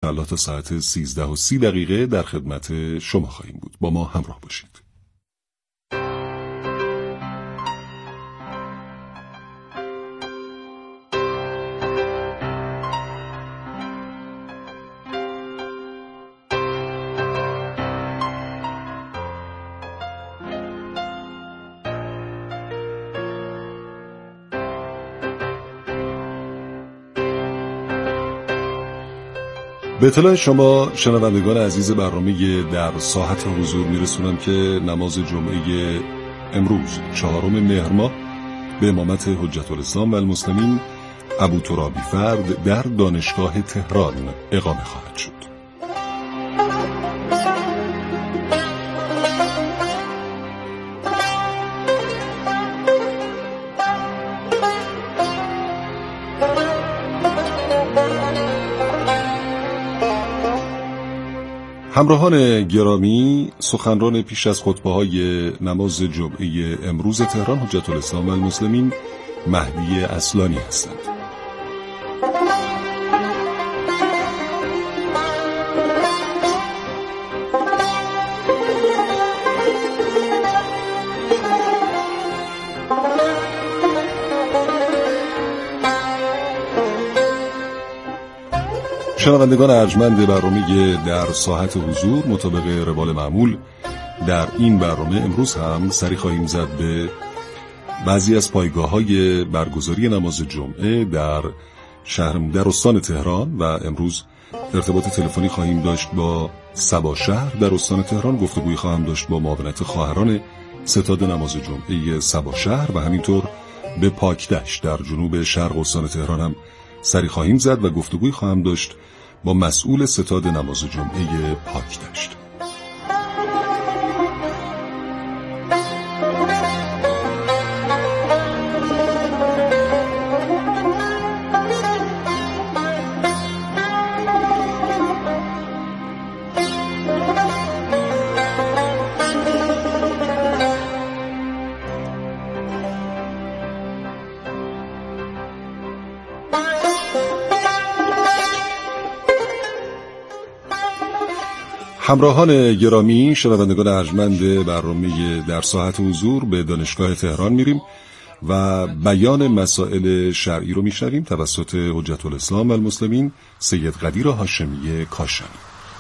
انشاءالله تا ساعت 13:30 در خدمت شما خواهیم بود. با ما همراه باشید. به اطلاع شما شنوندگان عزیز برنامه در ساحت حضور میرسونم که نماز جمعه امروز 4 مهر ماه به امامت حجت الاسلام و المسلمین ابوترابی فرد در دانشگاه تهران اقامه خواهد شد. همراهان گرامی، سخنران پیش از خطبه‌های نماز جمعه امروز تهران حجت الاسلام و المسلمین مهدی اصلانی هستند. شنوندگان ارجمند برنامه در ساحت حضور، مطابق روال معمول در این برنامه امروز هم سری خواهیم زد به بعضی از پایگاه‌های برگزاری نماز جمعه در استان تهران و امروز ارتباط تلفنی خواهیم داشت با سبا شهر در استان تهران. گفتگویی خواهم داشت با معاونت خواهران ستاد نماز جمعه سبا شهر و همینطور به پاکدشت در جنوب شرق استان تهران هم سری خواهیم زد و گفتگویی خواهم داشت با مسئول ستاد نماز جمعه پاکدشت. همراهان گرامی، شنوندگان ارجمند برنامه در ساحت حضور، به دانشگاه تهران میریم و بیان مسائل شرعی رو میشنویم توسط حجت الاسلام و المسلمین سید قدیر هاشمی کاشانی.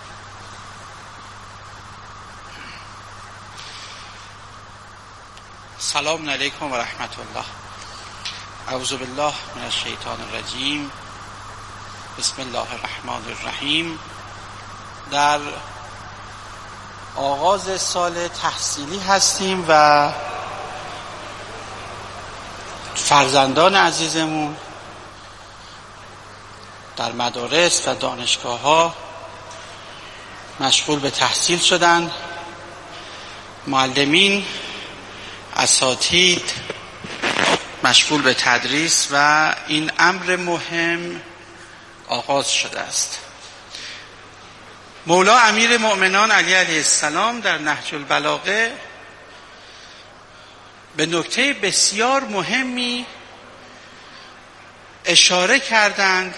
سلام علیکم و رحمت الله. اعوذ بالله من الشیطان الرجیم. بسم الله الرحمن الرحیم. در آغاز سال تحصیلی هستیم و فرزندان عزیزمون در مدارس و دانشگاه ها مشغول به تحصیل شدن. معلمین، اساتید مشغول به تدریس و این امر مهم آغاز شده است. مولا امیر مؤمنان علی علیه السلام در نهج البلاغه به نکته بسیار مهمی اشاره کردند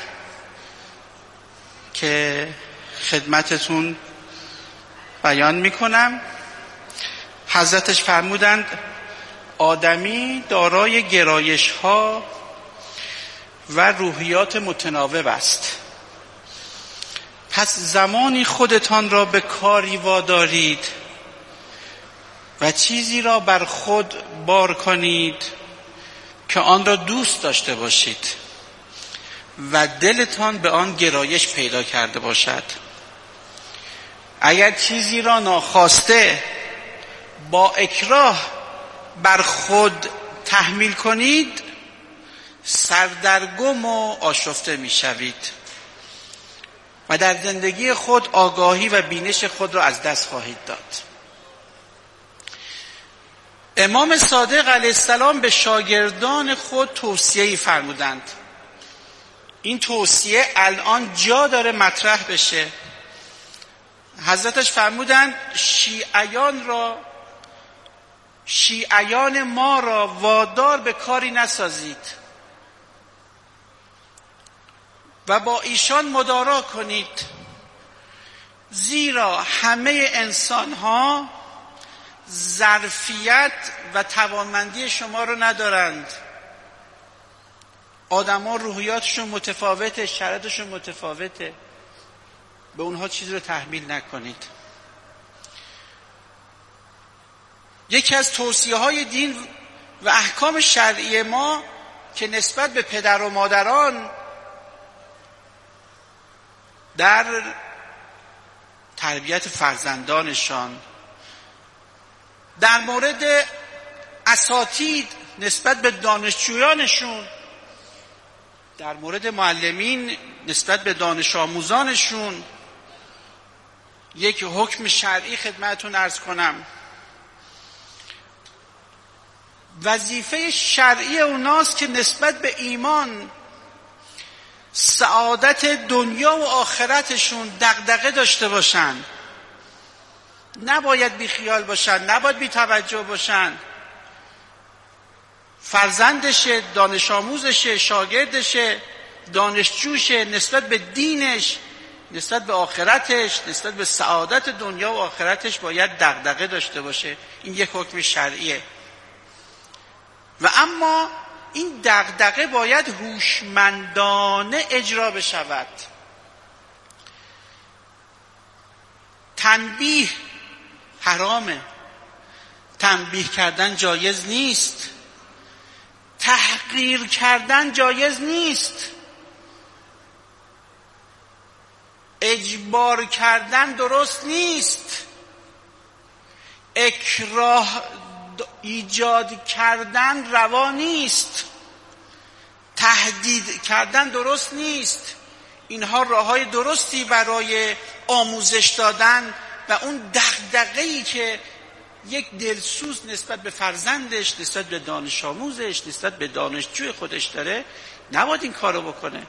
که خدمتتون بیان میکنم. حضرتش فرمودند آدمی دارای گرایش ها و روحیات متناوب است. پس زمانی خودتان را به کاری وادارید و چیزی را بر خود بار کنید که آن را دوست داشته باشید و دلتان به آن گرایش پیدا کرده باشد. اگر چیزی را ناخواسته با اکراه بر خود تحمیل کنید، سردرگم و آشفته می شوید و در زندگی خود آگاهی و بینش خود را از دست خواهید داد. امام صادق علیه السلام به شاگردان خود توصیه‌ای فرمودند. این توصیه الان جا داره مطرح بشه. حضرتش فرمودند شیعیان ما را وادار به کاری نسازید و با ایشان مدارا کنید زیرا همه انسان ها ظرفیت و توانمندی شما رو ندارند. آدم ها روحیاتشون متفاوته، شرایطشون متفاوته، به اونها چیزی رو تحمیل نکنید. یکی از توصیه های دین و احکام شرعی ما که نسبت به پدر و مادران در تربیت فرزندانشان، در مورد اساتید نسبت به دانشجویانشون، در مورد معلمین نسبت به دانش آموزانشون، یک حکم شرعی خدمتتون عرض کنم. وظیفه شرعی اوناست که نسبت به ایمان، سعادت دنیا و آخرتشون دغدغه داشته باشن. نباید بی خیال باشن، نباید بی توجه باشن. فرزندشه، دانش آموزشه، شاگردشه، دانشجوشه، نسبت به دینش، نسبت به آخرتش، نسبت به سعادت دنیا و آخرتش باید دغدغه داشته باشه. این یک حکم شرعیه. و اما این دغدغه باید هوشمندانه اجرا بشود. تنبیه حرامه، تنبیه کردن جایز نیست، تحقیر کردن جایز نیست، اجبار کردن درست نیست، اکراه ایجاد کردن روا نیست، تهدید کردن درست نیست. اینها راههای درستی برای آموزش دادن و اون دغدغه‌ای که یک دلسوز نسبت به فرزندش، نسبت به دانش آموزش، نسبت به دانشجوی خودش داره، نباید این کارو بکنه.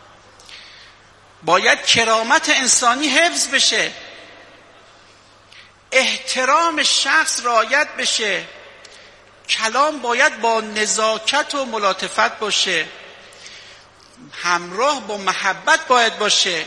باید کرامت انسانی حفظ بشه، احترام شخص رعایت بشه، کلام باید با نزاکت و ملاطفت باشه، همراه با محبت باید باشه،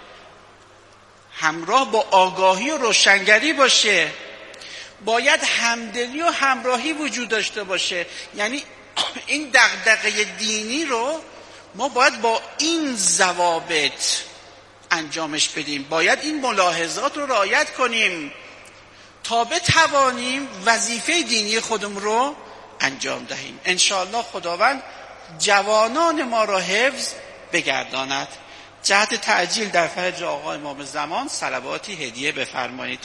همراه با آگاهی و روشنگری باشه، باید همدلی و همراهی وجود داشته باشه. یعنی این دغدغه دینی رو ما باید با این ضوابط انجامش بدیم، باید این ملاحظات رو رعایت کنیم تا بتوانیم وظیفه دینی خودمون رو انجام دهیم. انشاءالله خداوند جوانان ما را حفظ بگرداند. جهت تعجیل در فرج آقا امام زمان صلواتی هدیه بفرمایید.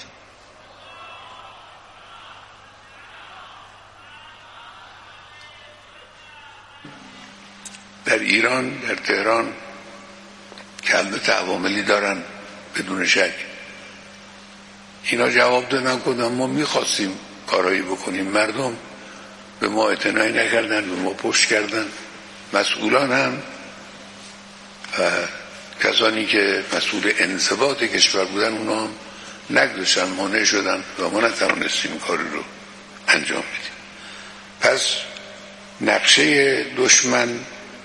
در ایران، در تهران که البته عواملی دارن بدون شک، اینا جواب دادن کردن ما میخواستیم کارایی بکنیم، مردم به ما اعتنایی نکردن، به ما پشت کردن. مسئولان هم و کسانی که مسئول انضباط کشور بودن اونا هم نگذاشتن، مانع شدن و ما نتوانستیم کاری رو انجام بدیم. پس نقشه دشمن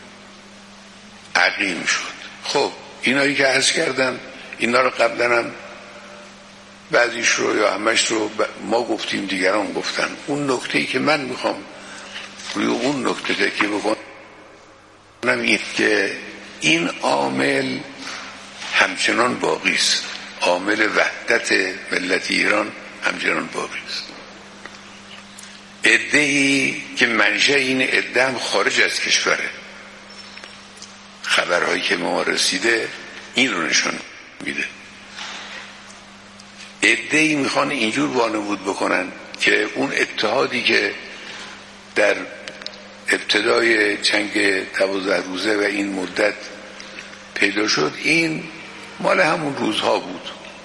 عقیم شد. خب اینایی که عرض کردن اینا رو قبلا هم بعضیش رو یا همش رو ما گفتیم، دیگران گفتن. اون نکته‌ای که من میخوام روی اون نکته تکیه بکنم این که این عامل همچنان باقی است، عامل وحدت ملت ایران همچنان باقی است. عده‌ای که منشأ این عده هم خارج از کشوره، خبرهایی که ما رسیده این رو نشون میده. عده‌ای میخوان اینجور وانمود بکنن که اون اتحادی که در ابتدای جنگ 12 روزه و این مدت پیدا شد این مال همون روزها بود.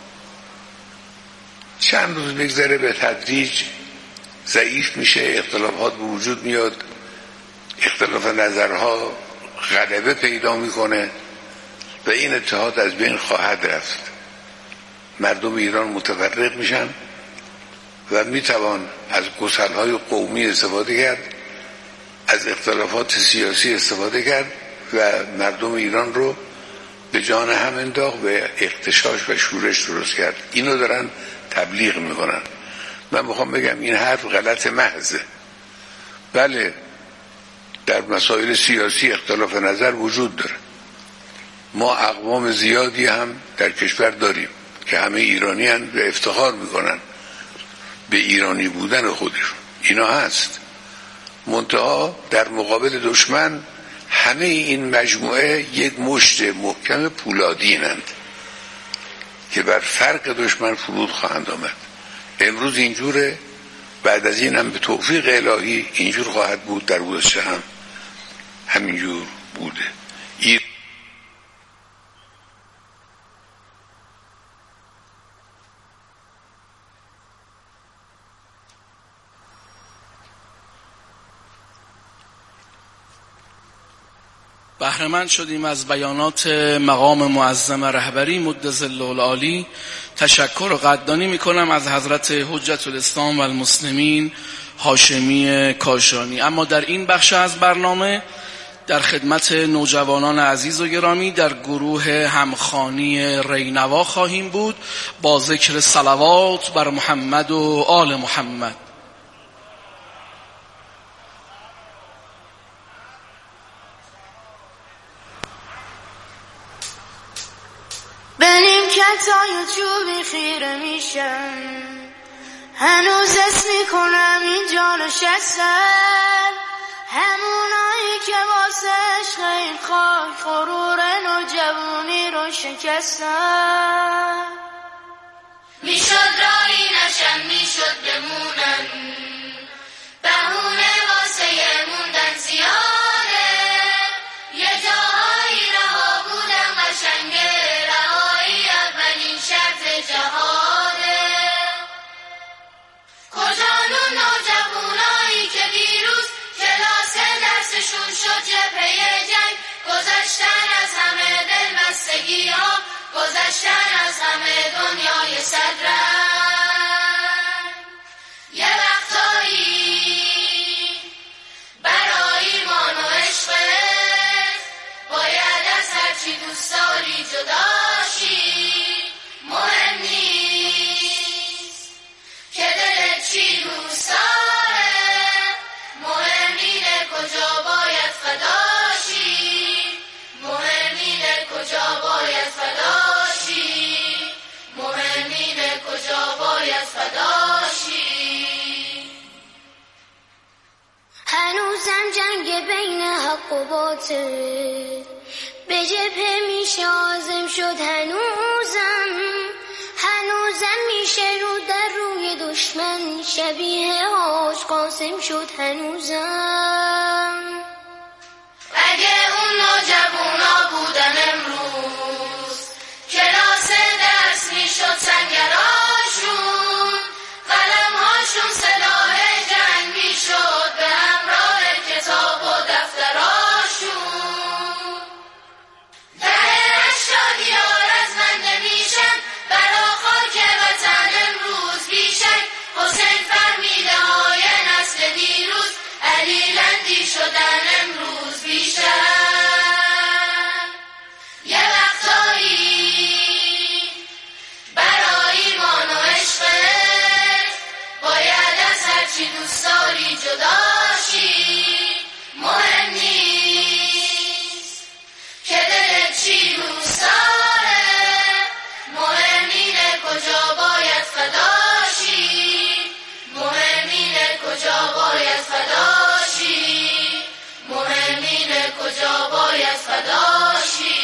چند روز بگذره به تدریج ضعیف میشه، اختلافات به وجود میاد، اختلاف نظرها غلبه پیدا میکنه و این اتحاد از بین خواهد رفت. مردم ایران متفرق میشن و میتوان از گسلهای قومی استفاده کرد، از اختلافات سیاسی استفاده کرد و مردم ایران رو به جان هم انداخت و اغتشاش و شورش درست کرد. اینو دارن تبلیغ میکنن. من میخوام بگم این حرف غلط محضه. بله در مسائل سیاسی اختلاف نظر وجود داره. ما اقوام زیادی هم در کشور داریم که همه ایرانی هن و افتخار میکنن به ایرانی بودن خودشون. اینا هست. منتها در مقابل دشمن همه این مجموعه یک مشت محکم پولادینند که بر فرق دشمن فرود خواهند آمد. امروز اینجوره، بعد از این هم به توفیق الهی اینجور خواهد بود. در گذشته هم همینجور بوده. بهره‌مند شدیم از بیانات مقام معظم رهبری مد ظله العالی. تشکر و قدردانی میکنم از حضرت حجت الاسلام و المسلمین هاشمی کاشانی. اما در این بخش از برنامه در خدمت نوجوانان عزیز و گرامی در گروه همخوانی رینوا خواهیم بود با ذکر صلوات بر محمد و آل محمد. بریم کتای چوبی خیره میشم، هنوز اسم میکنم اینجا نشستم، همونایی که واسه عشق این خاک غرور نوجوانی رو شکستم. میشد رایی نشم، میشد بمونم، بهونه واسه موندن زیاده، یه جاهایی رها بودم قشنگه، رهایی اولین شرط جهاده. کجا اون نوجوانایی که دیروز کلاس درسشون شد جبهه جنگ، گذشتن از همه دلبستگی ها، گذشتن از همه دنیای صدرنگ. یه وقتایی برای ایمان و عشقت باید از هرچی دوست داری جداشی. مهم نیست که دلت چی دوست داره، مهم اینه کجا باید فداشی، مهم اینه کجا باید فداشی، مهم اینه کجا باید فداشی. هنوزم جنگ بین حق و باطل به جبهه میشه آزم شد، هنوزم میشه رو در روی دشمن شبیه حاج قاسم شد. هنوزم اگه اون نوجوانا بودن امروز کلاس درس میشد سنگراشون، قلمهاشون سلاح جنگ میشد به همراه کتاب و دفتراشون. شادیار از من نمیشن برا خاک وطن امروز بیشک، حسین فرمیده های نسل دیروز علی لندی شدن امروز بیشک. یه وقتایی برای ایمان و عشقت باید از هرچی دوست داری جداشی. مهم نیست که دلت چی دوست داره، مهم اینه کجا باید فداشی، مهم اینه کجا باید فداشی، مهم اینه کجا باید فداشی.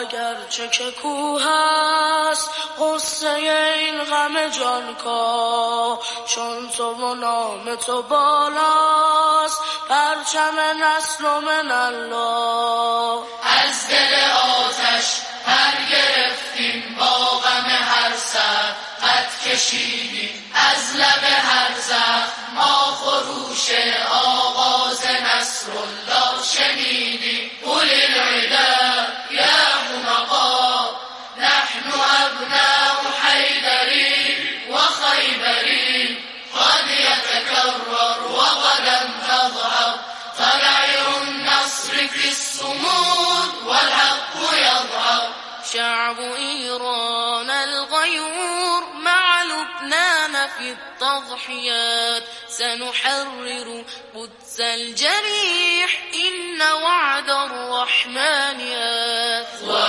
اگرچه که کوه است قصه این غم جانکا، چون تو و نام تو بالاست پرچم نصر و من الله. از دل آتش پر گرفتیم با غم هر سر، قد کشیدیم از لب هر زخم ما خروش آغاز نصرالله شنیدیم. اولی العدا یا حمقا نحن ابناء حیدری و خیبری، قد یتکرر و غدا تظهر طلع النصر فی الصمود والحق یظهر. شعب ایران الغیور مع لبنان في التضحيات، سنحرر قدس الجريح إن وعد الرحمن آت.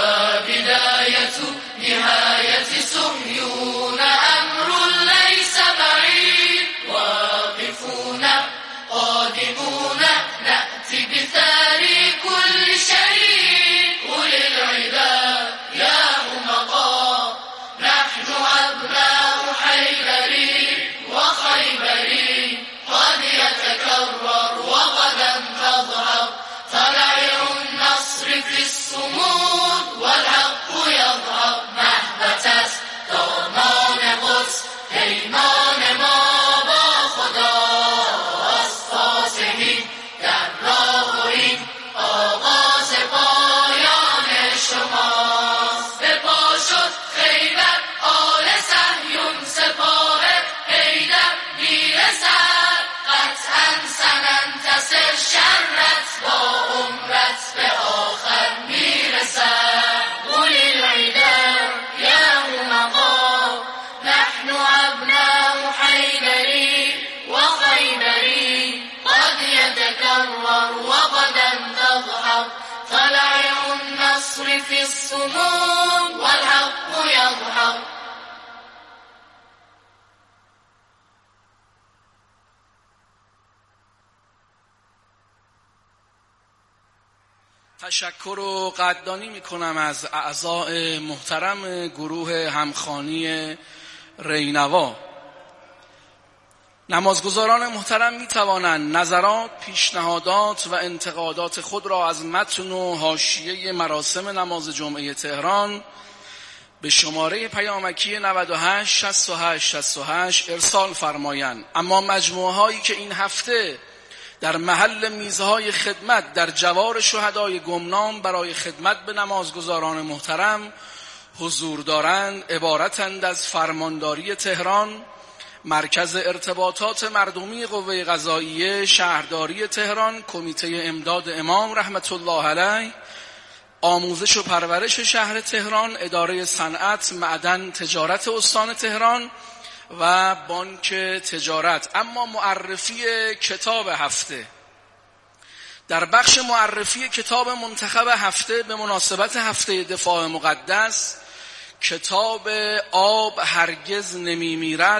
وبداية نهاية صهيون أمر ليس بعيد، واقفون قادمون نأتي بثاري كل شهيد. أولي العدا يا حمقا نحن أبناء حيدري وخيبري، قد يتكرر وغدا تظهر طلع النصر في الصمود والحق يظهر. نهضت است دامان قدس پیمان ما با خداست، فاتحین در راه این آغاز پایان شماست. به پا شد خیبر آل صهیون سپاه حیدر میرسد، قطعا سننتصر شرت با عمرت به آخر میرسد. اولی العدا یا حمقا نحن ابناء حیدری و خیبری، قد یتکرر و غدا تظهر طلع النصر فی الصمود والحق یظهر. تشکر و قدردانی میکنم از اعضای محترم گروه همخوانی رینوا. نمازگزاران محترم میتوانند نظرات، پیشنهادات و انتقادات خود را از متن و حاشیه مراسم نماز جمعه تهران به شماره پیامکی 98 68 68 ارسال فرمایند. اما مجموعه هایی که این هفته در محل میزهای خدمت در جوار شهدای گمنام برای خدمت به نمازگزاران محترم حضور دارند عبارتند از فرمانداری تهران، مرکز ارتباطات مردمی قوه قضاییه شهرداری تهران، کمیته امداد امام رحمت الله علیه، آموزش و پرورش شهر تهران، اداره صنعت، معدن، تجارت استان تهران و بانک تجارت. اما معرفی کتاب هفته، در بخش معرفی کتاب منتخب هفته به مناسبت هفته دفاع مقدس، کتاب آب هرگز نمی میرد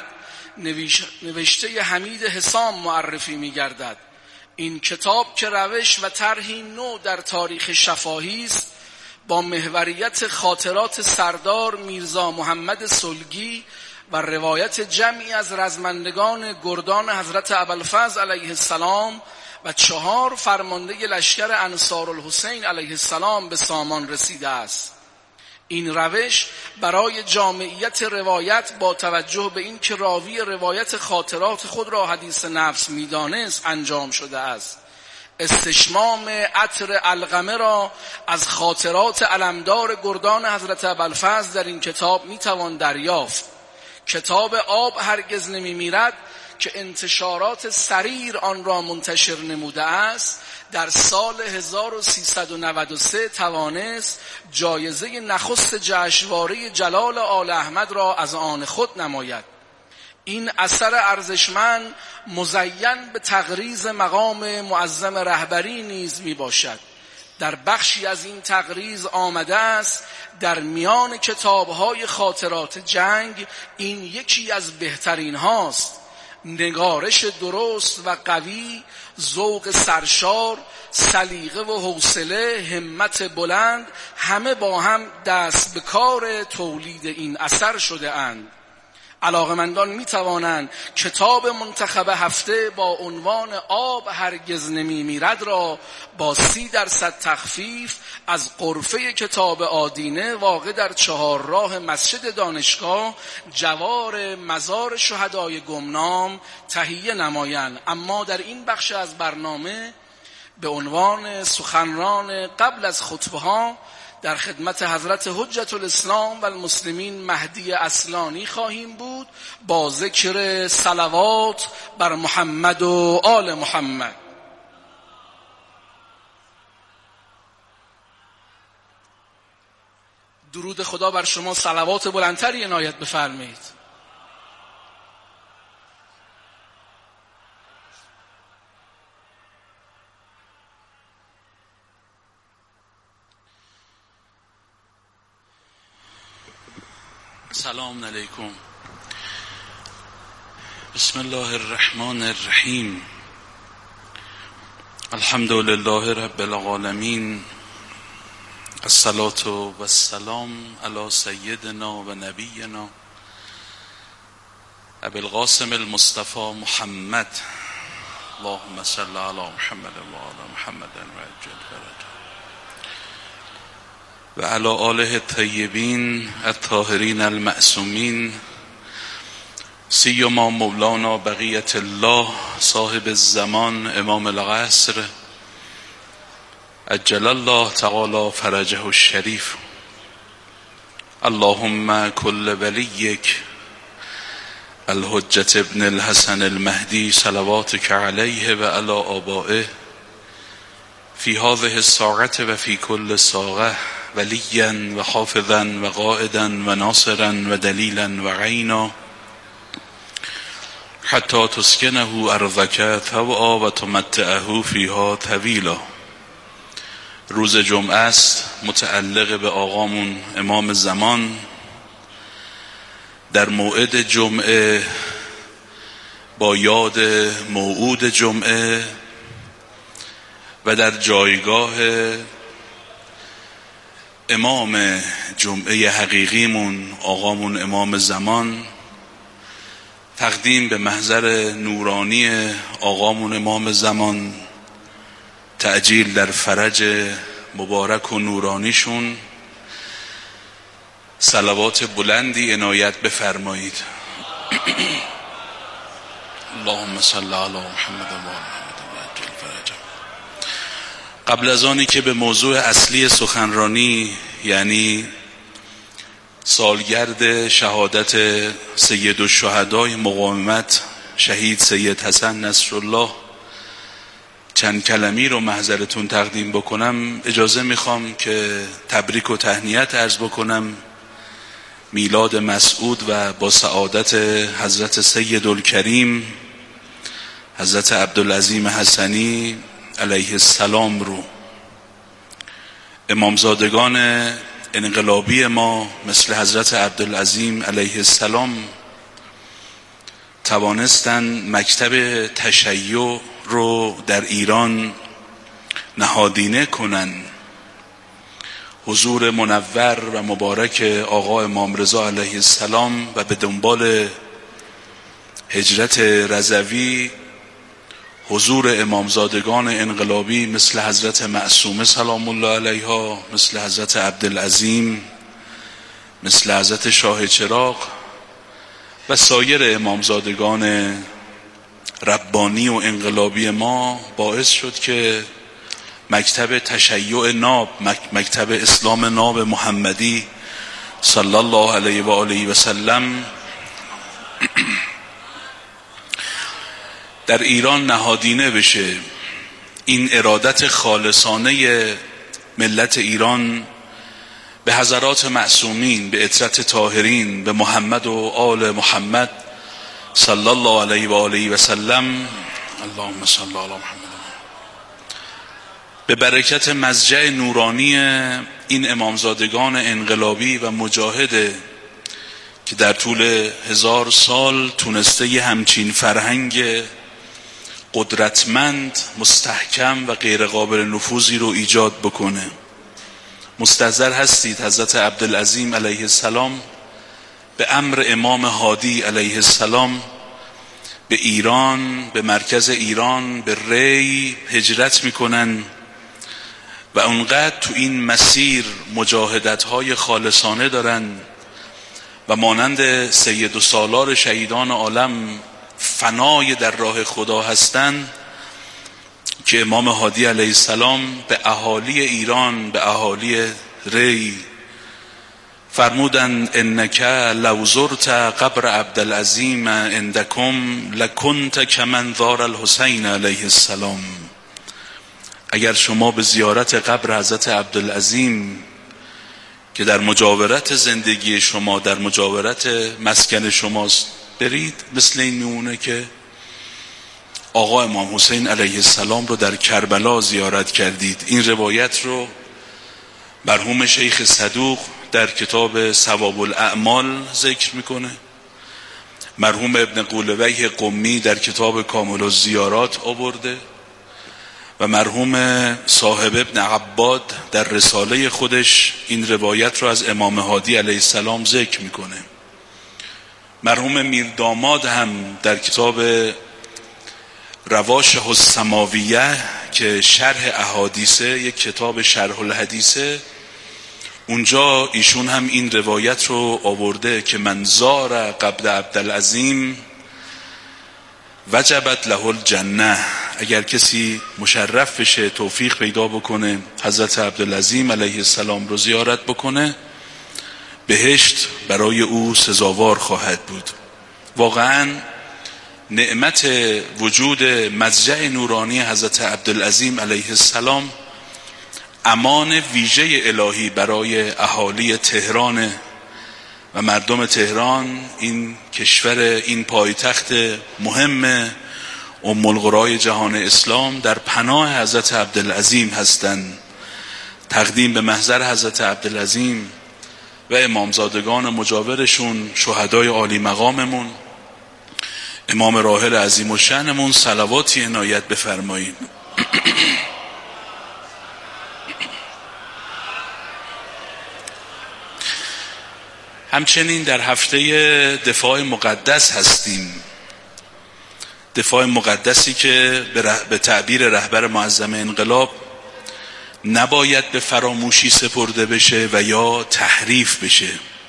نوشته حمید حسام معرفی می گردد. این کتاب که روش و طرحی نو در تاریخ شفاهی است، با محوریت خاطرات سردار میرزا محمد سلگی و روایت جمعی از رزمندگان گردان حضرت ابوالفضل علیه السلام و 4 فرمانده لشکر انصارالحسین علیه السلام به سامان رسیده است. این روش برای جامعیت روایت با توجه به این که راوی روایت خاطرات خود را حدیث نفس می‌دانست انجام شده است. استشمام عطر علقمه را از خاطرات علمدار گردان حضرت ابوالفضل در این کتاب میتوان دریافت. کتاب آب هرگز نمی میرد که انتشارات سریر آن را منتشر نموده است، در سال 1393 توانست جایزه نخست جشنواره جلال آل احمد را از آن خود نماید. این اثر ارزشمند مزین به تقریض مقام معظم رهبری نیز می باشد. در بخشی از این تقریض آمده است در میان کتاب‌های خاطرات جنگ این یکی از بهترین هاست. نگارش درست و قوی، ذوق سرشار، سلیقه و حوصله، همت بلند، همه با هم دست به کار تولید این اثر شده اند. علاقمندان می توانند کتاب منتخب هفته با عنوان آب هرگز نمی میرد را با 30% تخفیف از غرفه کتاب آدینه واقع در 4 راه مسجد دانشگاه جوار مزار شهدای گمنام تهیه نمایند. اما در این بخش از برنامه به عنوان سخنران قبل از خطبه ها در خدمت حضرت حجت الاسلام و المسلمین مهدی اصلانی خواهیم بود با ذکر صلوات بر محمد و آل محمد. درود خدا بر شما صلوات بلندتری عنایت بفرمایید. سلام علیکم. بسم الله الرحمن الرحیم. الحمد لله رب العالمین. الصلاة و السلام علی سیدنا و نبینا ابی القاسم المصطفى محمد. اللهم صل علی محمد و آل محمد و عجل فرجه و علی آله الطیبین الطاهرین المعصومین، سیما مولانا بقیت الله صاحب الزمان امام العصر عجل الله تعالی فرجه الشریف. اللهم کل ولیک الحجة ابن الحسن المهدی صلواتک علیه و علی آبائه فی هذه الساعة و فی کل ساعة ولیا و حافظا و قائدا و ناصرا و دلیلا و عینا حتی تسکنه ارضک طوعا و تمتعه فیها طویلا. روز جمعه است، متعلق به آقامون امام زمان. در موعد جمعه با یاد موعود جمعه و در جایگاه امام جمعه حقیقیمون آقامون امام زمان، تقدیم به محضر نورانی آقامون امام زمان، تعجیل در فرج مبارک و نورانیشون صلوات بلندی عنایت بفرمایید. اللهم صل علی محمد و محمد و عجل فرجه. قبل از آنی که به موضوع اصلی سخنرانی یعنی سالگرد شهادت سید الشهدای مقاومت شهید سید حسن نصرالله چند کلمی رو محضرتون تقدیم بکنم، اجازه میخوام که تبریک و تهنیت عرض بکنم میلاد مسعود و با سعادت حضرت سید الکریم حضرت عبدالعظیم حسنی علیه السلام رو. امامزادگان انقلابی ما مثل حضرت عبدالعظیم علیه السلام توانستن مکتب تشیع رو در ایران نهادینه کنن. حضور منور و مبارک آقا امام رضا علیه السلام و به دنبال هجرت رضوی حضور امامزادگان انقلابی مثل حضرت معصومه سلام الله علیها، مثل حضرت عبدالعظیم، مثل حضرت شاه چراغ و سایر امامزادگان ربانی و انقلابی ما باعث شد که مکتب تشیع ناب، مکتب اسلام ناب محمدی صلی الله علیه و آله و سلم در ایران نهادینه بشه. این ارادت خالصانه ملت ایران به حضرات معصومین، به عترت طاهرین، به محمد و آل محمد صلی الله علیه و آله و سلم، اللهم صل علی محمد، به برکت مضجع نورانی این امامزادگان انقلابی و مجاهد که در طول 1000 سال تونسته یه همچین فرهنگ قدرتمند، مستحکم و غیر قابل نفوذی رو ایجاد بکنه. مستحضر هستید حضرت عبدالعظیم علیه السلام به امر امام هادی علیه السلام به ایران، به مرکز ایران، به ری هجرت میکنن و اونقدر تو این مسیر مجاهدت‌های خالصانه دارن و مانند سید و سالار شهیدان عالم فنای در راه خدا هستن که امام هادی علیه السلام به اهالی ایران، به اهالی ری فرمودن انک لو زرت قبر عبدالعظیم عندکم لکنت کمن زار الحسین علیه السلام. اگر شما به زیارت قبر حضرت عبدالعظیم که در مجاورت زندگی شما، در مجاورت مسکن شماست برید، مثل این میمونه که آقا امام حسین علیه السلام رو در کربلا زیارت کردید. این روایت رو مرحوم شیخ صدوق در کتاب ثواب الاعمال ذکر میکنه، مرحوم ابن قولویه قمی در کتاب کامل الزیارات آورده و مرحوم صاحب ابن عباد در رساله خودش این روایت رو از امام هادی علیه السلام ذکر میکنه. مرحوم میرداماد هم در کتاب رواشه السماویه که شرح احادیثه، یک کتاب شرح الحدیثه، اونجا ایشون هم این روایت رو آورده که من زار قبر عبدالعظیم وجبت له الجنه. اگر کسی مشرف بشه، توفیق پیدا بکنه حضرت عبدالعظیم علیه السلام رو زیارت بکنه، بهشت برای او سزاوار خواهد بود. واقعا نعمت وجود مضجع نورانی حضرت عبدالعظیم علیه السلام امان ویژه الهی برای اهالی تهران و مردم تهران، این کشور، این پایتخت مهم ام القرای جهان اسلام، در پناه حضرت عبدالعظیم هستند. تقدیم به محضر حضرت عبدالعظیم و امامزادگان مجاورشون، شهدای عالی مقاممون، امام راحل عظیم الشأنمون صلواتی عنایت بفرمایید. همچنین در هفته دفاع مقدس هستیم. دفاع مقدسی که به تعبیر رهبر معظم انقلاب نباید به فراموشی سپرده بشه و یا تحریف بشه.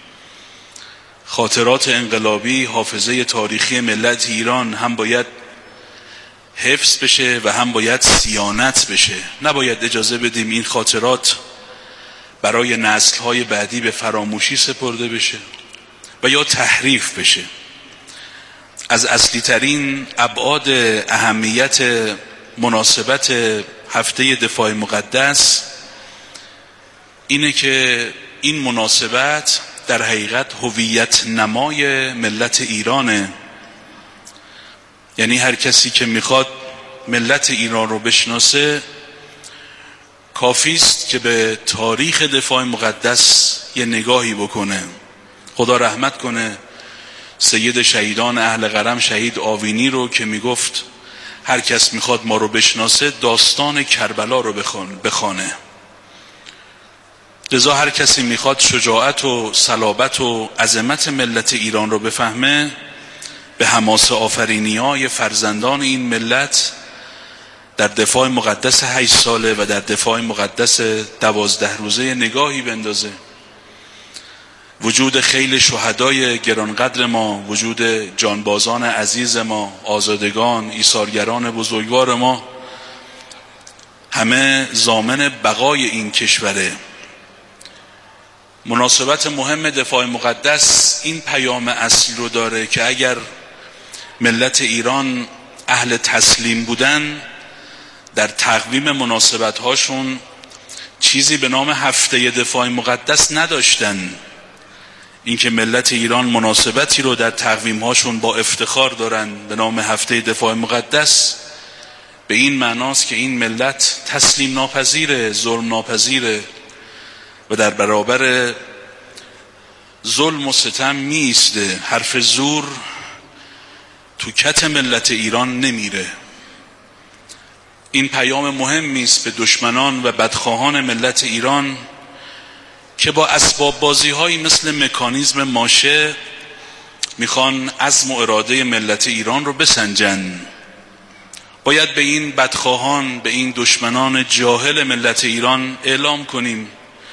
خاطرات انقلابی، حافظه تاریخی ملت ایران هم باید حفظ بشه و هم باید صیانت بشه. نباید اجازه بدیم این خاطرات برای نسل‌های بعدی به فراموشی سپرده بشه و یا تحریف بشه. از اصلی ترین ابعاد اهمیت مناسبت هفته دفاع مقدس اینه که این مناسبت در حقیقت هویت نمای ملت ایرانه. یعنی هر کسی که میخواد ملت ایران رو بشناسه کافیست که به تاریخ دفاع مقدس یه نگاهی بکنه. خدا رحمت کنه سید شهیدان اهل قرم شهید آوینی رو که میگفت هر کس میخواد ما رو بشناسه داستان کربلا رو بخونه. لذا هر کسی میخواد شجاعت و صلابت و عظمت ملت ایران رو بفهمه به حماسه آفرینی‌های فرزندان این ملت در دفاع مقدس 8 ساله و در دفاع مقدس 12 روزه نگاهی بندازه. وجود خیل شهدای گرانقدر ما، وجود جانبازان عزیز ما، آزادگان، ایثارگران بزرگوار ما، همه ضامن بقای این کشوره. مناسبت مهم دفاع مقدس این پیام اصلی رو داره که اگر ملت ایران اهل تسلیم بودن، در تقویم مناسبت هاشون چیزی به نام هفته دفاع مقدس نداشتن. اینکه ملت ایران مناسبتی رو در تقویم هاشون با افتخار دارن به نام هفته دفاع مقدس، به این معناست که این ملت تسلیم ناپذیره، ظلم ناپذیره و در برابر ظلم و ستم میسته، حرف زور تو کت ملت ایران نمیره. این پیام مهمی است به دشمنان و بدخواهان ملت ایران که با اسباب بازی‌هایی مثل مکانیزم ماشه میخوان عزم و اراده ملت ایران رو بسنجن. باید به این بدخواهان، به این دشمنان جاهل ملت ایران اعلام کنیم